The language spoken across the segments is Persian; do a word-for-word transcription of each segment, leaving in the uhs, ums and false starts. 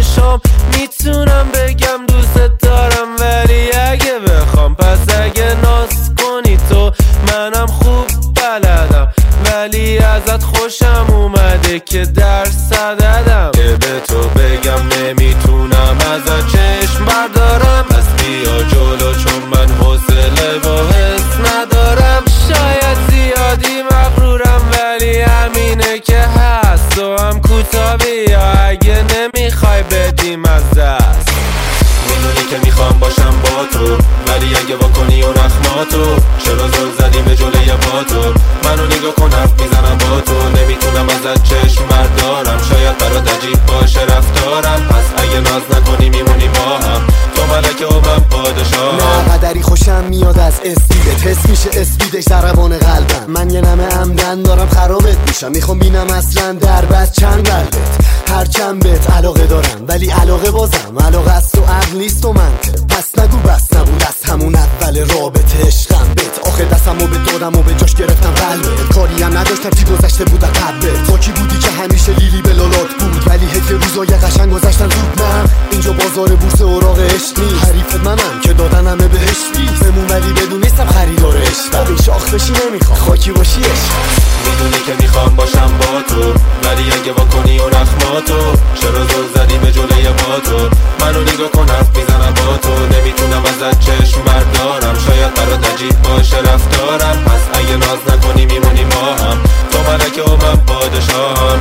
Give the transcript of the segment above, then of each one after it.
چشام میتونم بگم دوست دارم، ولی اگه بخوام پس اگه ناز کنی تو منم خوب بلدم، ولی ازت خوشم اومده که درس دادم. که به تو بگم نمیتونم ازت چشم بردارم، پس بیا جلو چون من حوصله و حس ندارم. شاید زیادی مغرورم ولی همینه که هست، تو هم کوتا بیا اگه نمیخوای بدیم از دست. میدونی که میخوام باشم با تو، ولی اگه واکنی و نخماتو چرا زل زدی به جلوی با تو؟ منو نگاه کن حرف میزنم با تو، نمیتونم ازت چشم بردارم. شاید برات عجیب باشه رفتارم، پس اگه ناز نکنی میمونی با هم، تو ملکه و من پادشاه. نه قدری خوشم میاد از اسپیدت، حس میشه اسپیدش در روان قلبم. من یه نمه عمدن دارم خرابت میشم، میخوام بینم اصلا در بس چند قلبت. هر چند بهت علاقه دارم ولی علاقه بازم علاقه است و عقل نیست و منطق. پس نگو بس نبود از همون اول رابطه عشقم بهت، آخه دستمو به دادم و به جاش گرفتم قلبت. کاری هم نداشتم چی گذشته بود از قبلت، با کی بودی که همیشه لیلی به لالات بود، ولی هدیه روزای قشنگ گذشتن زود. نه اینجا بازار بورس اوراق عشق نیست، حریفت منم که دادن همه بهش بیست بمون، ولی بدون نیستم خریدار عشق. این شاخ بشی نمیخوام خاکی باشی عشق. میدونی که میخوام باشم با تو، ولی اگه واکنی و نخماتو چرا زل زدی به جلوی با تو؟ منو نگاه کن حرف میزنم با تو، نمیتونم ازت چشم بردارم. شاید برات عجیب باشه رفتارم، پس اگه ناز نکنی میمونی ما هم، تو ملکه و من پادشاهم.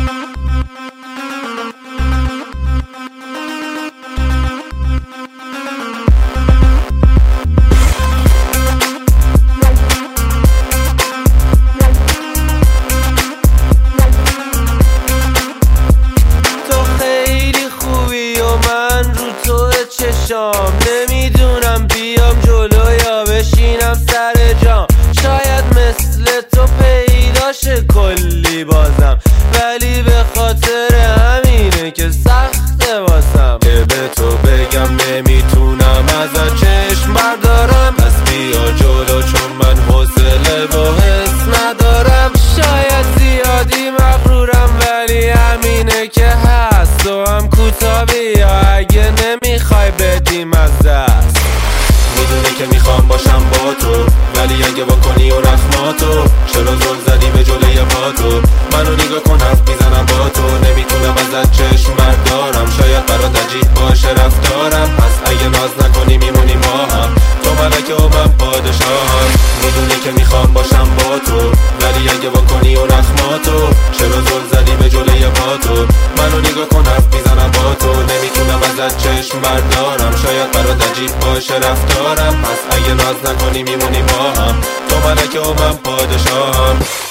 چشام نمیدونم بیام جلو یا بشینم سر جام، شاید مثل تو پیداشه کلی بازم، ولی به خاطر همینه که سخته واسم. که به تو بگم نمیتونم ازت چشم بردارم، پس بیا جلو چون من حوصله و حس ندارم. شاید زیادی مغرورم ولی همینه که هست، تو هم کوتا بیا اگه نمیخوای بدیم از دست. میدونی که میخوام باشم با تو، ولی اگه واکنی و نخماتو چرا زل زدی به جلوی با تو؟ منو نگاه کن حرف میزنم با تو، نمیتونم ازت چشم بردارم. شاید برات عجیب باشه رفتارم، پس اگه ناز نکنی میمونی ما هم، تو ملکه و من پادشاهم. میدونی که میخوام باشم با تو، ولی اگه واکنی و نخماتو چرا زل زدی به جلوی با تو؟ منو نگاه کن حرف میزنم با تو، نمیتونم ازت چشم بردارم. شاید برات عجیب باشه رفتارم، پس اگه ناز نکنی میمونی با هم، تو ملکه و من پادشاهم.